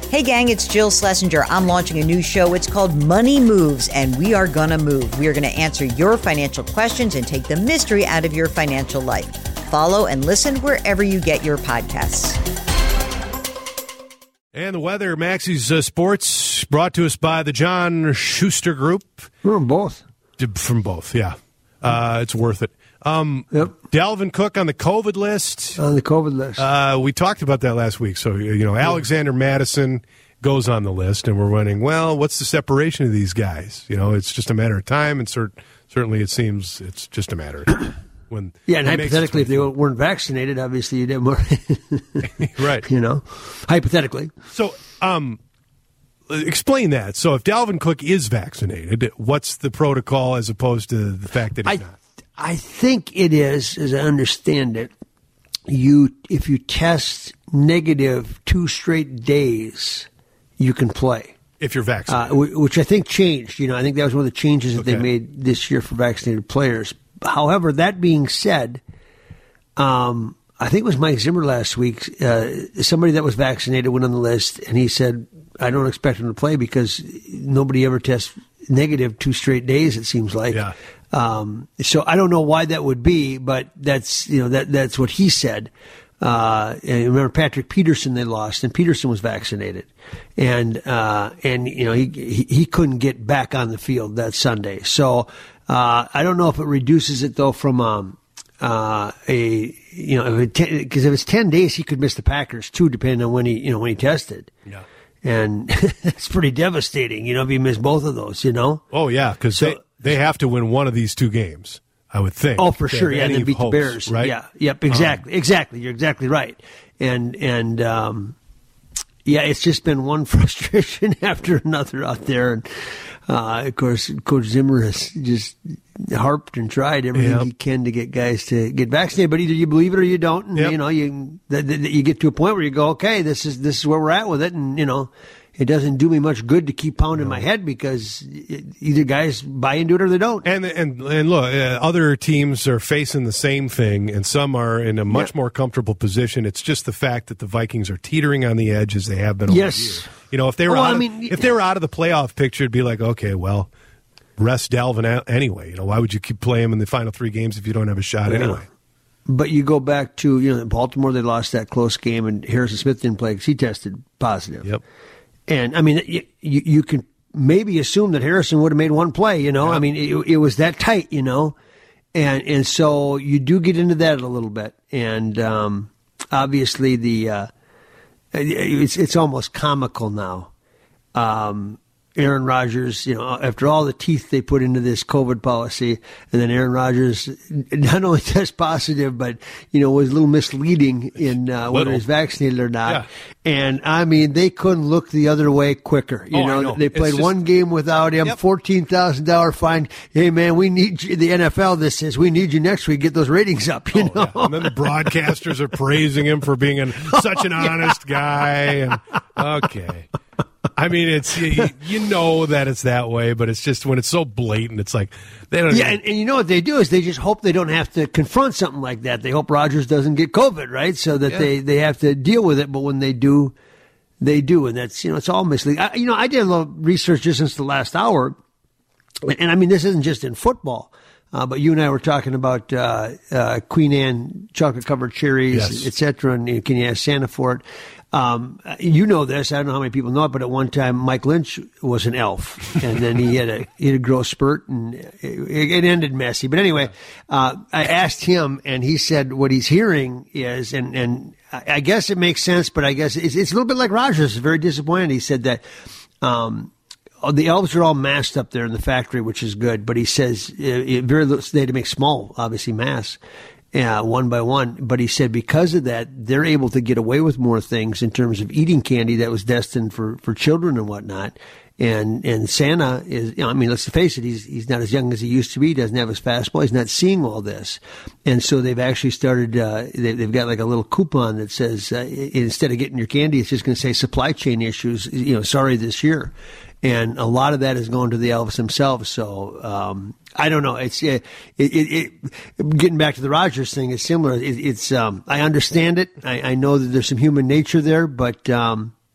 Hey gang, it's Jill Schlesinger. I'm launching a new show. It's called Money Moves, and we are gonna move. We are gonna answer your financial questions and take the mystery out of your financial life. Follow and listen wherever you get your podcasts. And the weather, Maxie's Sports, brought to us by the John Schuster Group. From both. From both, yeah. It's worth it. Yep. Dalvin Cook on the COVID list. On the COVID list. We talked about that last week. So, Alexander Madison goes on the list, and we're wondering, well, what's the separation of these guys? It's just a matter of time, and certainly it seems it's just a matter of time. And hypothetically, if they weren't vaccinated, obviously you'd have more. Right. Hypothetically. So, explain that. So, if Dalvin Cook is vaccinated, what's the protocol as opposed to the fact that he's not? I think it is, as I understand it, if you test negative 2 straight days, you can play. If you're vaccinated. Which I think changed. I think that was one of the changes that they made this year for vaccinated players. However, that being said, I think it was Mike Zimmer last week, somebody that was vaccinated went on the list, and he said, I don't expect him to play because nobody ever tests negative 2 straight days, it seems like. Yeah. So I don't know why that would be, but that's that's what he said. And remember Patrick Peterson they lost, and Peterson was vaccinated, and he couldn't get back on the field that Sunday. So I don't know if it reduces it though from because if it's 10 days, he could miss the Packers too, depending on when he tested. Yeah. And it's pretty devastating, if you miss both of those, Oh, yeah, because they have to win one of these 2 games, I would think. Oh, for sure, yeah, they beat hopes, the Bears. Right? Yeah, yep, exactly. You're exactly right. And it's just been one frustration after another out there. And, of course, Coach Zimmer has just harped and tried everything he can to get guys to get vaccinated, but either you believe it or you don't. And, you get to a point where you go, okay, this is where we're at with it. And, it doesn't do me much good to keep pounding my head because either guys buy into it or they don't. And look, other teams are facing the same thing, and some are in a much more comfortable position. It's just the fact that the Vikings are teetering on the edge as they have been all year. If they were if they were out of the playoff picture, it'd be like, okay, well, rest Dalvin anyway. Why would you keep playing him in the final 3 games if you don't have a shot anyway? But you go back to Baltimore, they lost that close game, and Harrison Smith didn't play because he tested positive. Yep. And, you can maybe assume that Harrison would have made one play, Yeah. It was that tight, And so you do get into that a little bit. And obviously it's almost comical now. Aaron Rodgers, after all the teeth they put into this COVID policy, and then Aaron Rodgers not only tests positive, but, was a little misleading in whether he's vaccinated or not. Yeah. And, they couldn't look the other way quicker. They played one game without him, $14,000 fine. Hey, man, we need you. The NFL, this is, we need you next week. Get those ratings up, you know? Yeah. And then the broadcasters are praising him for being such an honest guy. And, okay. It's that it's that way, but it's just when it's so blatant, it's like they don't. Yeah, and you know what they do is they just hope they don't have to confront something like that. They hope Rodgers doesn't get COVID, right? So that they have to deal with it. But when they do, and that's it's all misleading. I did a little research just since the last hour, and this isn't just in football. But you and I were talking about Queen Anne chocolate covered cherries, et cetera, and can you ask Santa for it? You know this. I don't know how many people know it, but at one time Mike Lynch was an elf, and then he had a growth spurt, and it ended messy. But anyway, I asked him, and he said what he's hearing is, and I guess it makes sense, but I guess it's a little bit like Rodgers. Very disappointed. He said that the elves are all masked up there in the factory, which is good. But he says very little. They had to make small, obviously, masks. One by one. But he said because of that, they're able to get away with more things in terms of eating candy that was destined for children and whatnot. And Santa is, let's face it, he's not as young as he used to be. He doesn't have his fastball. He's not seeing all this. And so they've actually started, they've got like a little coupon that says, instead of getting your candy, it's just going to say supply chain issues, sorry this year. And a lot of that is going to the elves themselves. So, I don't know. It's getting back to the Rodgers thing. It's similar. I understand it. I know that there's some human nature there, but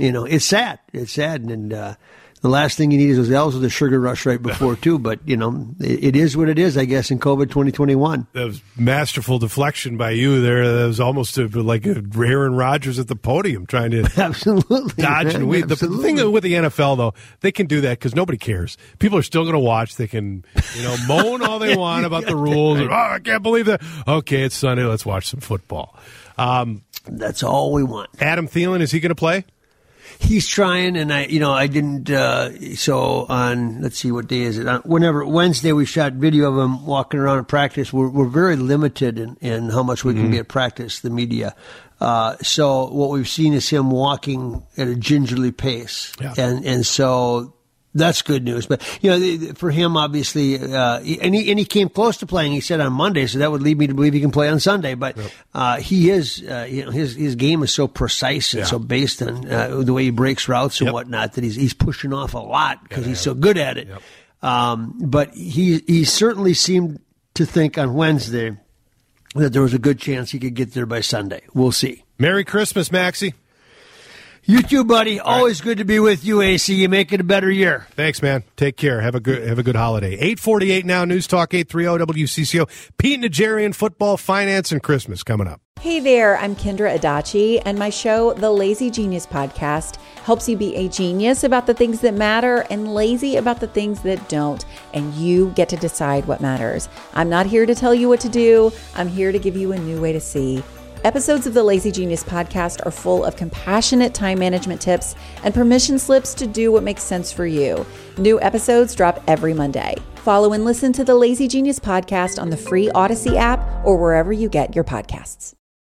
It's sad. It's sad. And the last thing you need is those L's with a sugar rush right before, too. But, it is what it is, I guess, in COVID 2021. That was masterful deflection by you there. That was almost like Aaron Rodgers at the podium trying to absolutely dodge and weave. The thing with the NFL, though, they can do that because nobody cares. People are still going to watch. They can, moan all they want about the rules. Right. I can't believe that. Okay, it's Sunday. Let's watch some football. That's all we want. Adam Thielen, is he going to play? He's trying, and I didn't. So on, let's see, what day is it? Wednesday, we shot video of him walking around at practice. We're very limited in how much we can be at practice, the media. So what we've seen is him walking at a gingerly pace, and so that's good news. But for him, obviously, and he came close to playing. He said on Monday, so that would lead me to believe he can play on Sunday. But he is, his game is so precise and so based on the way he breaks routes and whatnot that he's pushing off a lot because he's so good at it. But he certainly seemed to think on Wednesday that there was a good chance he could get there by Sunday. We'll see. Merry Christmas, Maxie. You too, buddy. Always good to be with you, AC. You make it a better year. Thanks, man. Take care. Have a good holiday. 8:48 now. News Talk 830 WCCO. Pete Najarian, football, finance, and Christmas coming up. Hey there, I'm Kendra Adachi, and my show, The Lazy Genius Podcast, helps you be a genius about the things that matter and lazy about the things that don't, and you get to decide what matters. I'm not here to tell you what to do. I'm here to give you a new way to see. Episodes of the Lazy Genius Podcast are full of compassionate time management tips and permission slips to do what makes sense for you. New episodes drop every Monday. Follow and listen to the Lazy Genius Podcast on the free Odyssey app or wherever you get your podcasts.